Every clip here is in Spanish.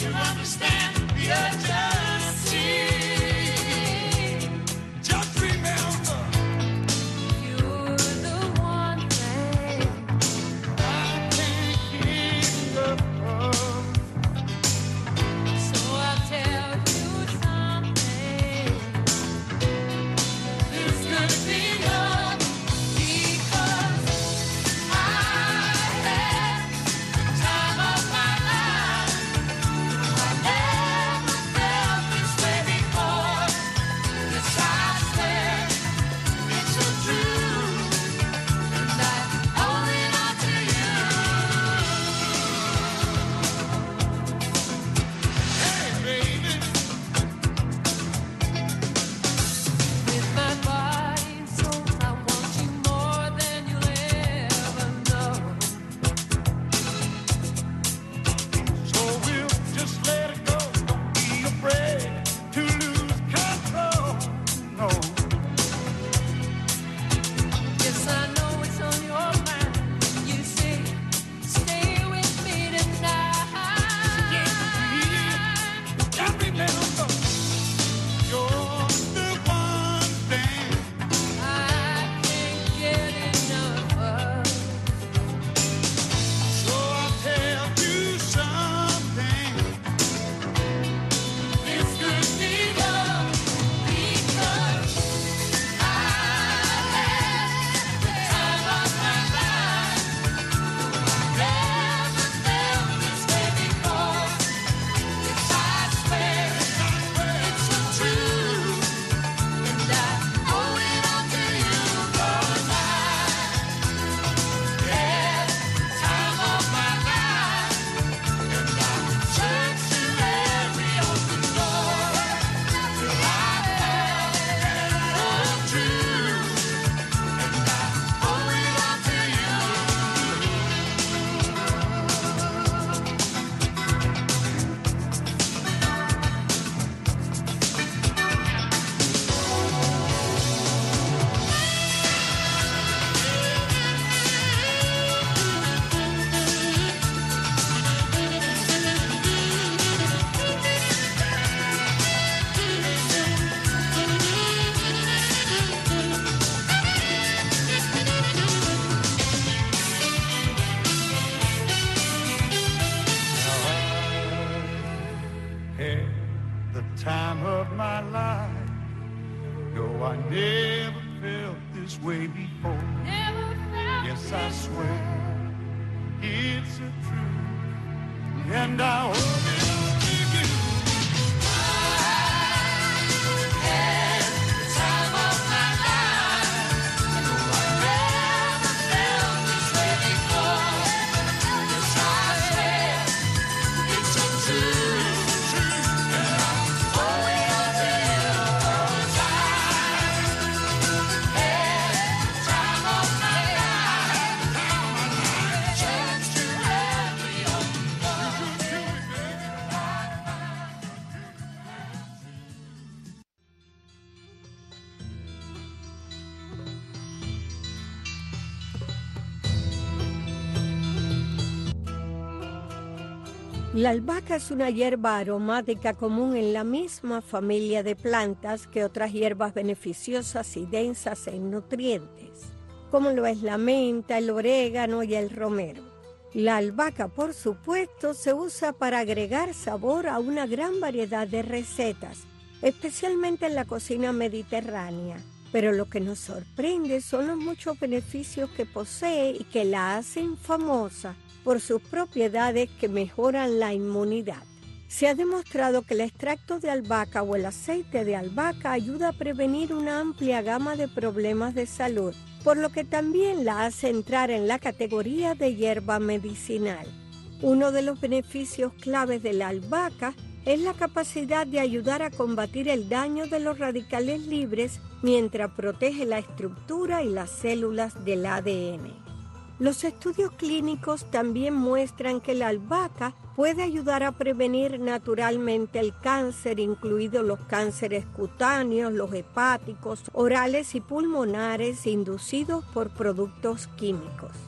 La albahaca es una hierba aromática común en la misma familia de plantas que otras hierbas beneficiosas y densas en nutrientes, como lo es la menta, el orégano y el romero. La albahaca, por supuesto, se usa para agregar sabor a una gran variedad de recetas, especialmente en la cocina mediterránea. Pero lo que nos sorprende son los muchos beneficios que posee y que la hacen famosa por sus propiedades que mejoran la inmunidad. Se ha demostrado que el extracto de albahaca o el aceite de albahaca ayuda a prevenir una amplia gama de problemas de salud, por lo que también la hace entrar en la categoría de hierba medicinal. Uno de los beneficios claves de la albahaca es la capacidad de ayudar a combatir el daño de los radicales libres mientras protege la estructura y las células del ADN. Los estudios clínicos también muestran que la albahaca puede ayudar a prevenir naturalmente el cáncer, incluidos los cánceres cutáneos, los hepáticos, orales y pulmonares inducidos por productos químicos.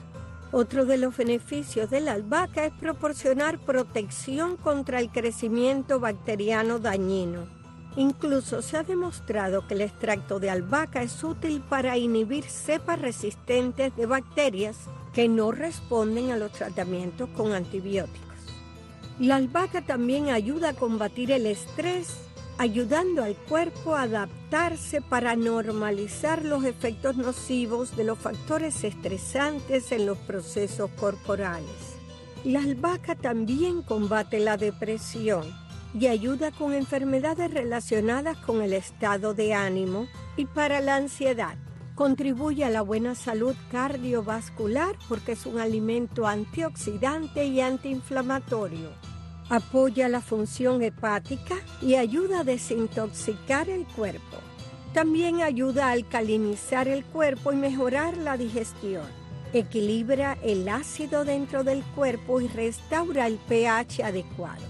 Otro de los beneficios de la albahaca es proporcionar protección contra el crecimiento bacteriano dañino. Incluso se ha demostrado que el extracto de albahaca es útil para inhibir cepas resistentes de bacterias que no responden a los tratamientos con antibióticos. La albahaca también ayuda a combatir el estrés, ayudando al cuerpo a adaptarse para normalizar los efectos nocivos de los factores estresantes en los procesos corporales. La albahaca también combate la depresión y ayuda con enfermedades relacionadas con el estado de ánimo y para la ansiedad. Contribuye a la buena salud cardiovascular porque es un alimento antioxidante y antiinflamatorio. Apoya la función hepática y ayuda a desintoxicar el cuerpo. También ayuda a alcalinizar el cuerpo y mejorar la digestión. Equilibra el ácido dentro del cuerpo y restaura el pH adecuado.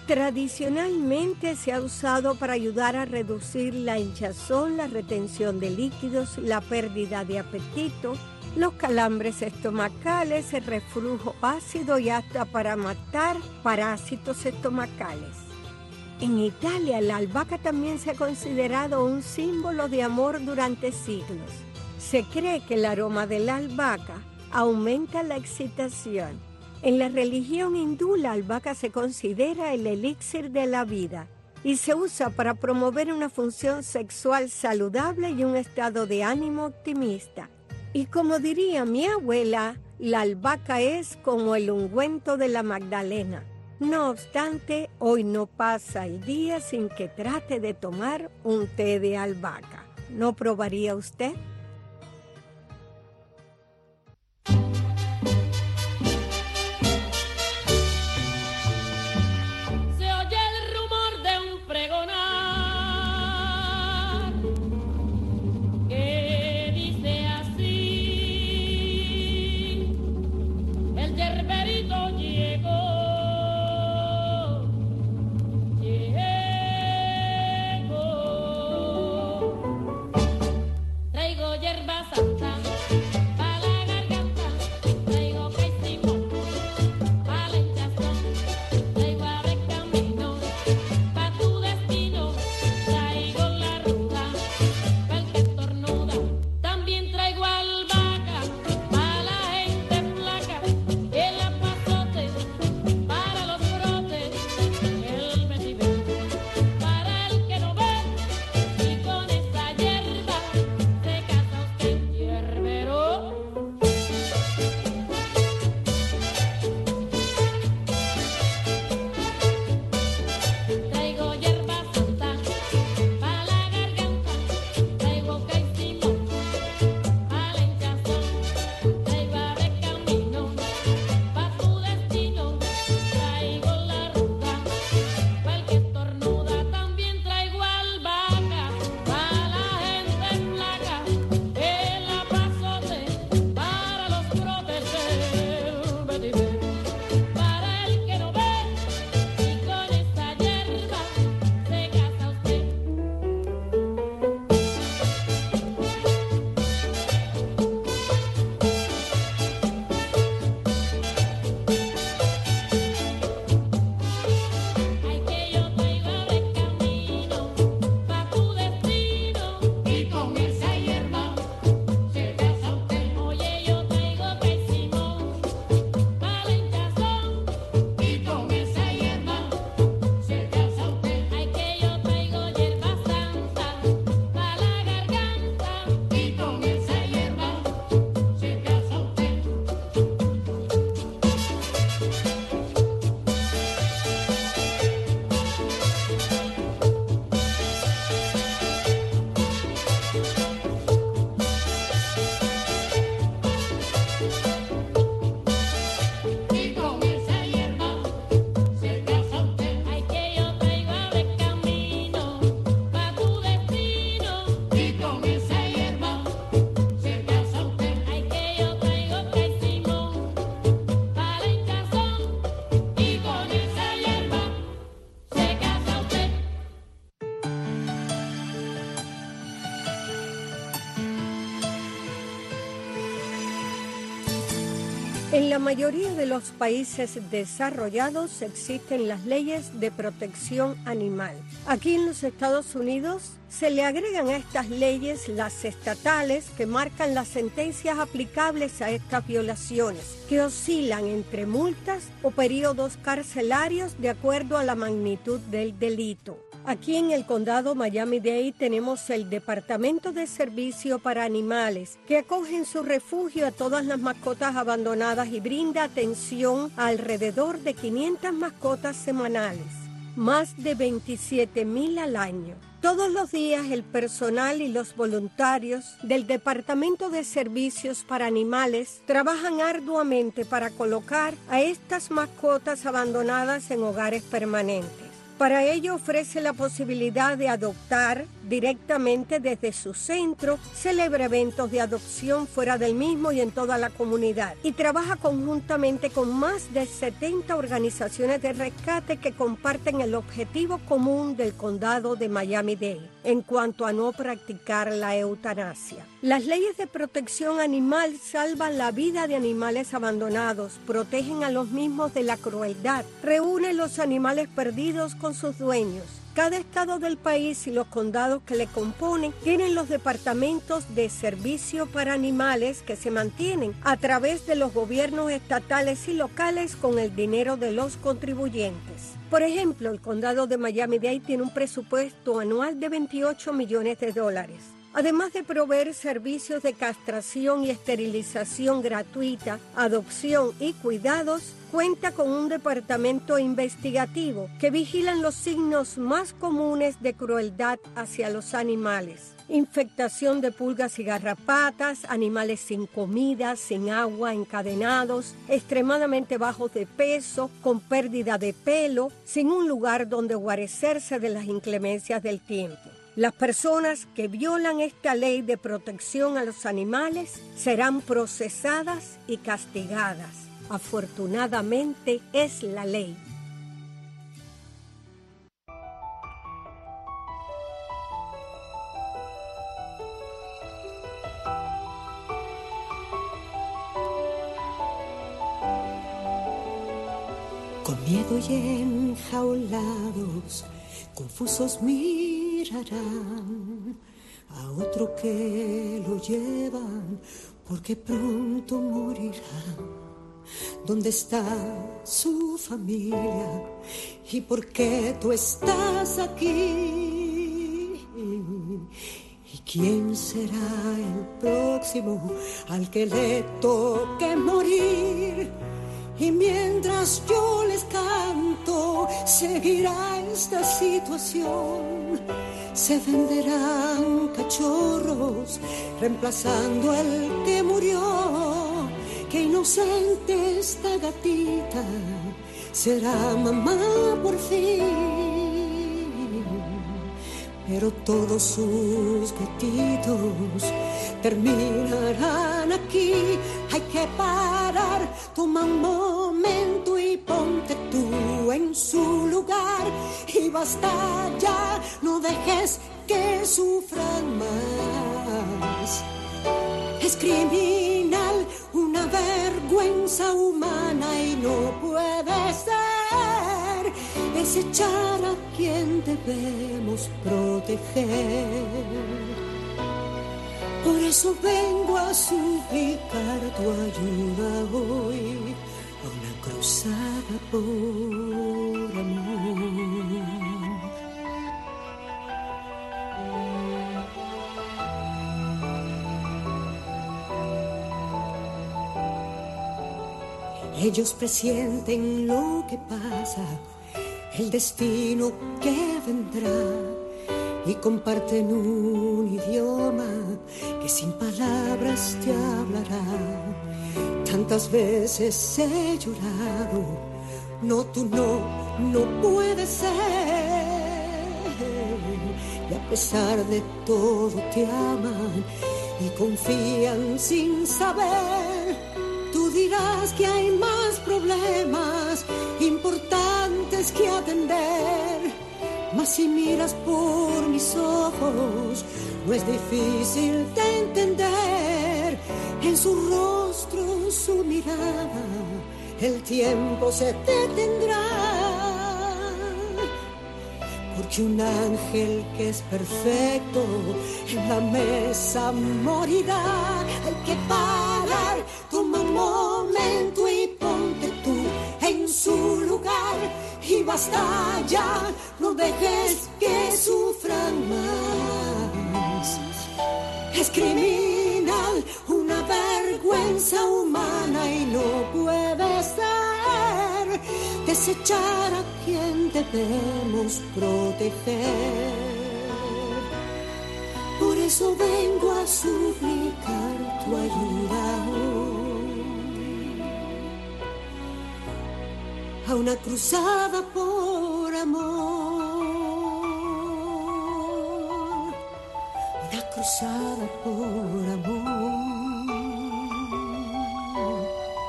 Tradicionalmente se ha usado para ayudar a reducir la hinchazón, la retención de líquidos, la pérdida de apetito, los calambres estomacales, el reflujo ácido y hasta para matar parásitos estomacales. En Italia, la albahaca también se ha considerado un símbolo de amor durante siglos. Se cree que el aroma de la albahaca aumenta la excitación. En la religión hindú, la albahaca se considera el elixir de la vida y se usa para promover una función sexual saludable y un estado de ánimo optimista. Y como diría mi abuela, la albahaca es como el ungüento de la Magdalena. No obstante, hoy no pasa el día sin que trate de tomar un té de albahaca. ¿No probaría usted? Traigo En la mayoría de los países desarrollados existen las leyes de protección animal. Aquí en los Estados Unidos se le agregan a estas leyes las estatales que marcan las sentencias aplicables a estas violaciones, que oscilan entre multas o periodos carcelarios de acuerdo a la magnitud del delito. Aquí en el condado Miami-Dade tenemos el Departamento de Servicio para Animales, que acoge en su refugio a todas las mascotas abandonadas y brinda atención a alrededor de 500 mascotas semanales, más de 27,000 al año. Todos los días el personal y los voluntarios del Departamento de Servicios para Animales trabajan arduamente para colocar a estas mascotas abandonadas en hogares permanentes. Para ello ofrece la posibilidad de adoptar directamente desde su centro, celebra eventos de adopción fuera del mismo y en toda la comunidad, y trabaja conjuntamente con más de 70 organizaciones de rescate que comparten el objetivo común del condado de Miami-Dade en cuanto a no practicar la eutanasia. Las leyes de protección animal salvan la vida de animales abandonados, protegen a los mismos de la crueldad, reúnen los animales perdidos con sus dueños. Cada estado del país y los condados que le componen tienen los departamentos de servicio para animales que se mantienen a través de los gobiernos estatales y locales con el dinero de los contribuyentes. Por ejemplo, el condado de Miami-Dade tiene un presupuesto anual de $28 millones. Además de proveer servicios de castración y esterilización gratuita, adopción y cuidados, cuenta con un departamento investigativo que vigilan los signos más comunes de crueldad hacia los animales. Infectación de pulgas y garrapatas, animales sin comida, sin agua, encadenados, extremadamente bajos de peso, con pérdida de pelo, sin un lugar donde guarecerse de las inclemencias del tiempo. Las personas que violan esta ley de protección a los animales serán procesadas y castigadas. Afortunadamente es la ley. Con miedo y enjaulados, confusos mirarán a otro que lo llevan, porque pronto morirá. ¿Dónde está su familia? ¿Y por qué tú estás aquí? ¿Y quién será el próximo al que le toque morir? Y mientras yo les canto, seguirá esta situación. Se venderán cachorros, reemplazando al que murió. Qué inocente esta gatita, será mamá por fin. Pero todos sus gatitos terminarán aquí. Hay que parar, toma un momento y ponte tú en su lugar. Y basta ya, no dejes que sufran más. Es criminal, una vergüenza humana y no puede ser. Es echar a quien debemos proteger. Por eso vengo a suplicar tu ayuda hoy, a una cruzada por amor. Ellos presienten lo que pasa, el destino que vendrá, y comparten un idioma que sin palabras te hablará. Tantas veces he llorado, no, tú no puede ser. Y a pesar de todo te aman y confían sin saber. Tú dirás que hay más problemas importantes que atender. Mas si miras por mis ojos, no es difícil de entender. En su rostro, su mirada, mirada el tiempo se detendrá, porque un ángel que es perfecto en la mesa morirá. Hay que parar, toma un momento y ponte tú en su lugar, y basta ya, no dejes que sufran más. Es criminal, una vergüenza humana, y no puede ser desechar a quien debemos proteger. Por eso vengo a suplicar tu ayuda hoy, a una cruzada por amor, una cruzada por amor,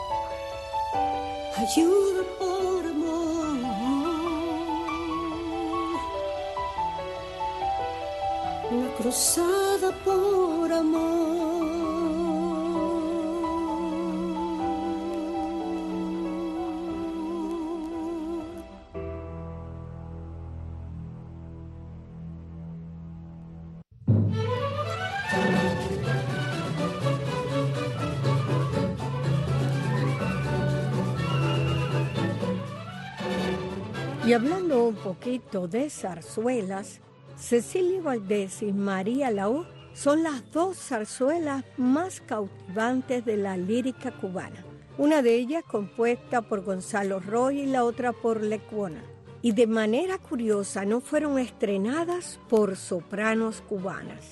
ayuda por amor, una cruzada por amor. Y hablando un poquito de zarzuelas, Cecilia Valdés y María Laó son las dos zarzuelas más cautivantes de la lírica cubana. Una de ellas compuesta por Gonzalo Roy y la otra por Lecuona. Y de manera curiosa no fueron estrenadas por sopranos cubanas.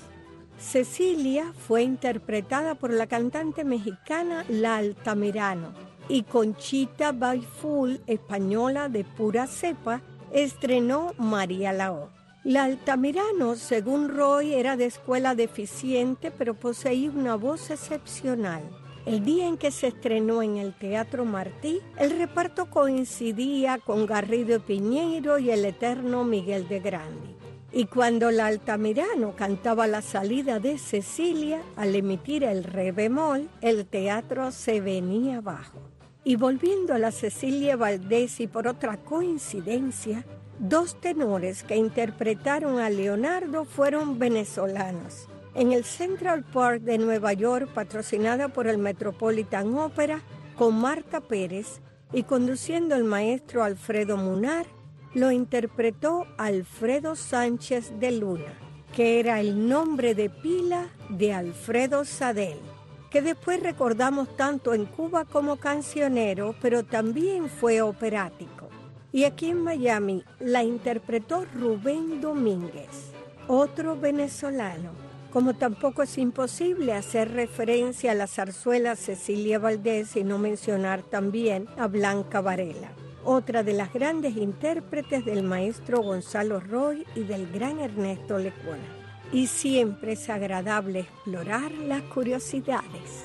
Cecilia fue interpretada por la cantante mexicana La Altamirano, y Conchita Baiful, española de pura cepa, estrenó María Laó. La Altamirano, según Roy, era de escuela deficiente, pero poseía una voz excepcional. El día en que se estrenó en el Teatro Martí, el reparto coincidía con Garrido Piñeiro y el eterno Miguel de Grandi. Y cuando la Altamirano cantaba la salida de Cecilia, al emitir el re bemol, el teatro se venía abajo. Y volviendo a la Cecilia Valdés, y por otra coincidencia, dos tenores que interpretaron a Leonardo fueron venezolanos. En el Central Park de Nueva York, patrocinada por el Metropolitan Opera, con Marta Pérez, y conduciendo el maestro Alfredo Munar, lo interpretó Alfredo Sánchez de Luna, que era el nombre de pila de Alfredo Sadel, que después recordamos tanto en Cuba como cancionero, pero también fue operático. Y aquí en Miami la interpretó Rubén Domínguez, otro venezolano. Como tampoco es imposible hacer referencia a la zarzuela Cecilia Valdés y no mencionar también a Blanca Varela, otra de las grandes intérpretes del maestro Gonzalo Roy y del gran Ernesto Lecuona. Y siempre es agradable explorar las curiosidades.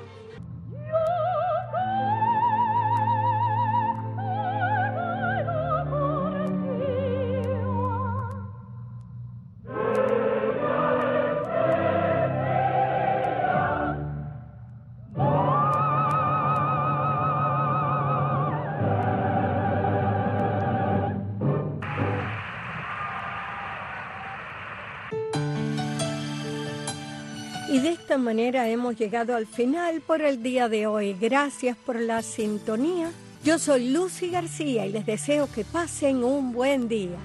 Y de esta manera hemos llegado al final por el día de hoy. Gracias por la sintonía. Yo soy Lucy García y les deseo que pasen un buen día.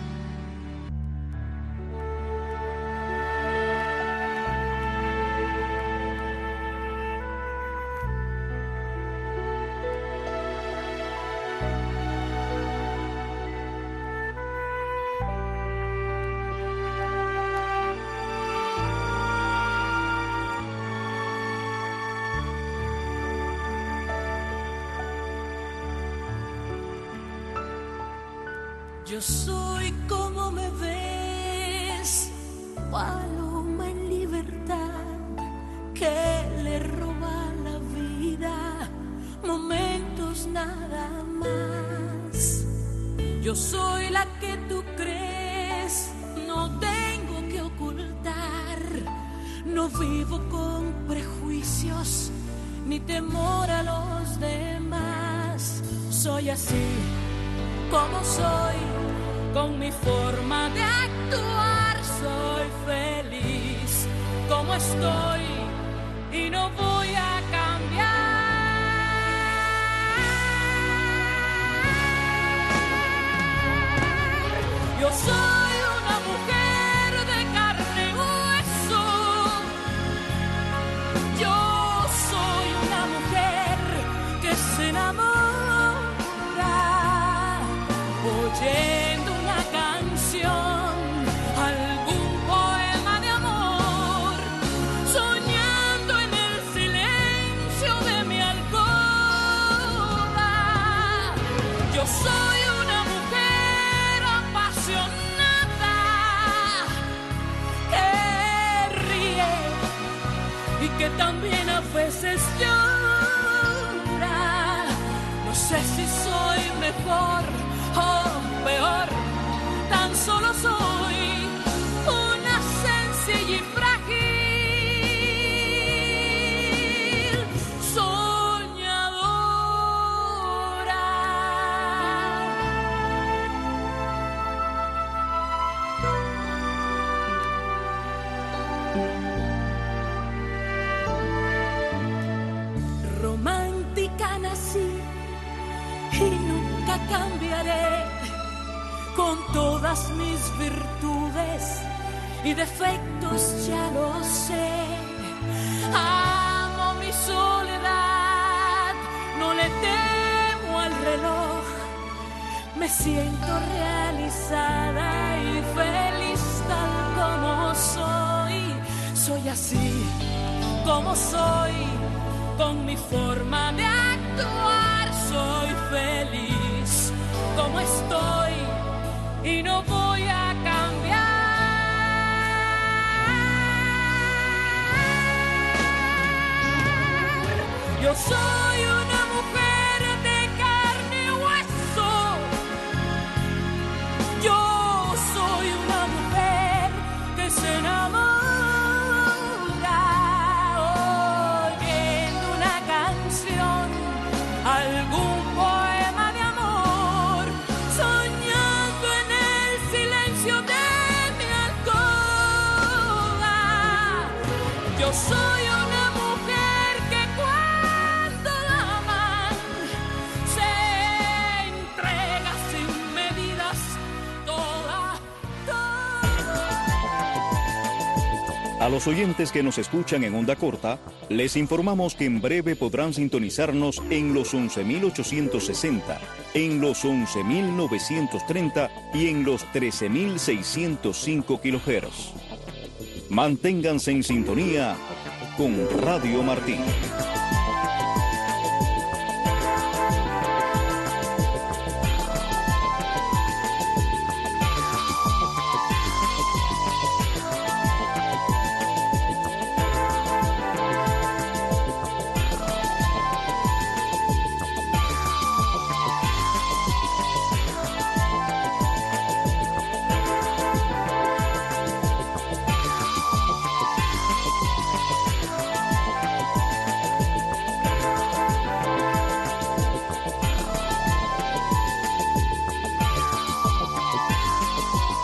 Yo soy como me ves, paloma en libertad que le roba la vida, momentos nada más. Yo soy la que tú crees, no tengo que ocultar, no vivo con prejuicios ni temor a los demás. Soy así como soy, con mi forma de actuar. Soy feliz como estoy y no voy a cambiar. Yo soy una mujer de carne y hueso. Yo soy una mujer que se enamora oyendo una canción, algún poema de amor, soñando en el silencio de mi alcoba. Yo soy una mujer apasionada que ríe y que también a veces llora. No sé si soy mejor o peor, tan solo soy una sencilla y frágil soñadora. Romántica nací y nunca cambiaré, con todas mis virtudes y defectos ya lo sé. Amo mi soledad, no le temo al reloj. Me siento realizada y feliz tal como soy. Soy así como soy, con mi forma de actuar. Soy feliz como estoy y no voy a cambiar. Yo soy una mujer de carne y hueso. Yo soy una mujer que se enamora oyendo una canción, algún poema de amor, soñando en el silencio de mi alcoba. Yo soy una mujer que cuando la aman se entrega sin medidas toda. A los oyentes que nos escuchan en onda corta, les informamos que en breve podrán sintonizarnos en los 11.860, en los 11.930 y en los 13.605 kHz. Manténganse en sintonía con Radio Martí.